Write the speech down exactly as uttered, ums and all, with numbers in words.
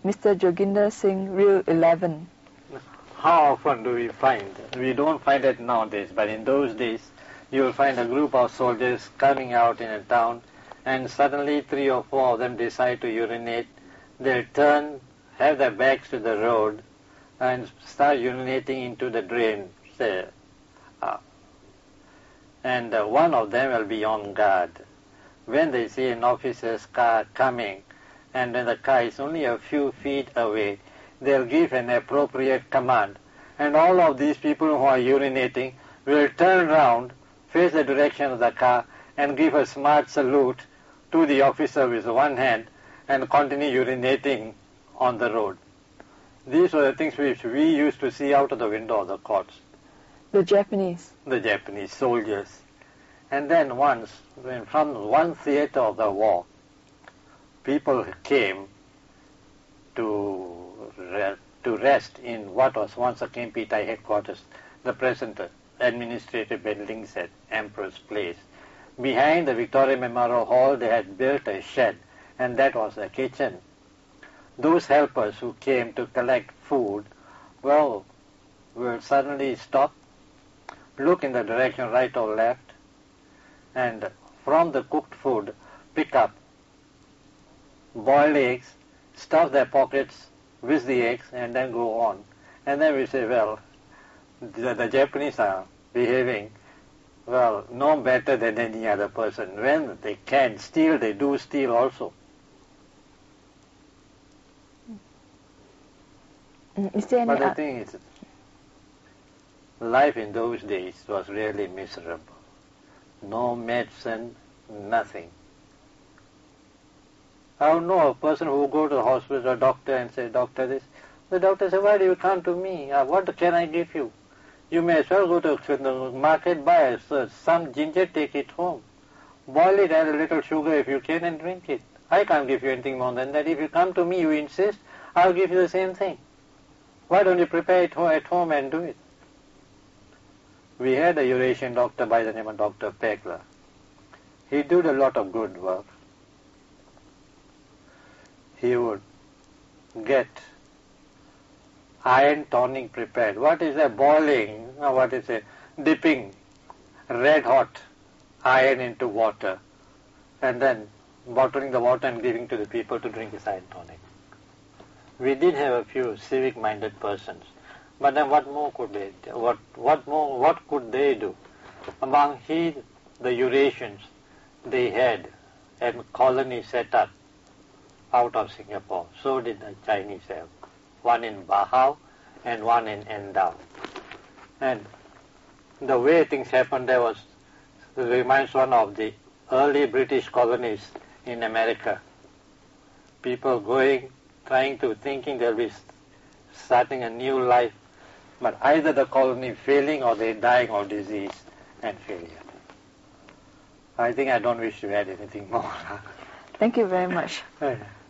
Mister Joginder Singh, Reel eleven. How often do we find? We don't find it nowadays, but in those days, you will find a group of soldiers coming out in a town, and suddenly three or four of them decide to urinate. They'll turn, have their backs to the road, and start urinating into the drain. Say, uh, and uh, one of them will be on guard. When they see an officer's car coming, and when the car is only a few feet away, they'll give an appropriate command. And all of these people who are urinating will turn around, face the direction of the car, and give a smart salute to the officer with one hand and continue urinating on the road. These were the things which we used to see out of the window of the courts. The Japanese. The Japanese soldiers. And then once, when from one theater of the war, people came to re- to rest in what was once a Kempitai headquarters, the present administrative buildings at Emperor's Place. Behind the Victoria Memorial Hall, they had built a shed, and that was a kitchen. Those helpers who came to collect food, well, will suddenly stop, look in the direction right or left, and from the cooked food, pick up boiled eggs, stuff their pockets with the eggs, and then go on. And then we say, well, the, the Japanese are behaving, well, no better than any other person. When they can steal, they do steal also. Is there any But the o- thing is, life in those days was really miserable. No medicine, nothing. I would know a person who would go to the hospital, a doctor, and say, doctor this. The doctor said, why do you come to me? Uh, what can I give you? You may as well go to the market, buy uh, some ginger, take it home. Boil it, add a little sugar if you can, and drink it. I can't give you anything more than that. If you come to me, you insist, I'll give you the same thing. Why don't you prepare it at home and do it? We had a Eurasian doctor by the name of Doctor Pegler. He did a lot of good work. He would get iron tonic prepared. What is a boiling, or what is a dipping red hot iron into water and then bottling the water and giving to the people to drink this iron tonic. We did have a few civic-minded persons, but then what more could they do? What, what more, what could they do? Among he, the Eurasians, they had a colony set up out of Singapore. So did the Chinese have. One in Bahau and one in Endau. And the way things happened there was, reminds one of the early British colonies in America. People going, trying to, thinking they'll be starting a new life, but either the colony failing or they dying of disease and failure. I think I don't wish to add anything more. Thank you very much. Yeah.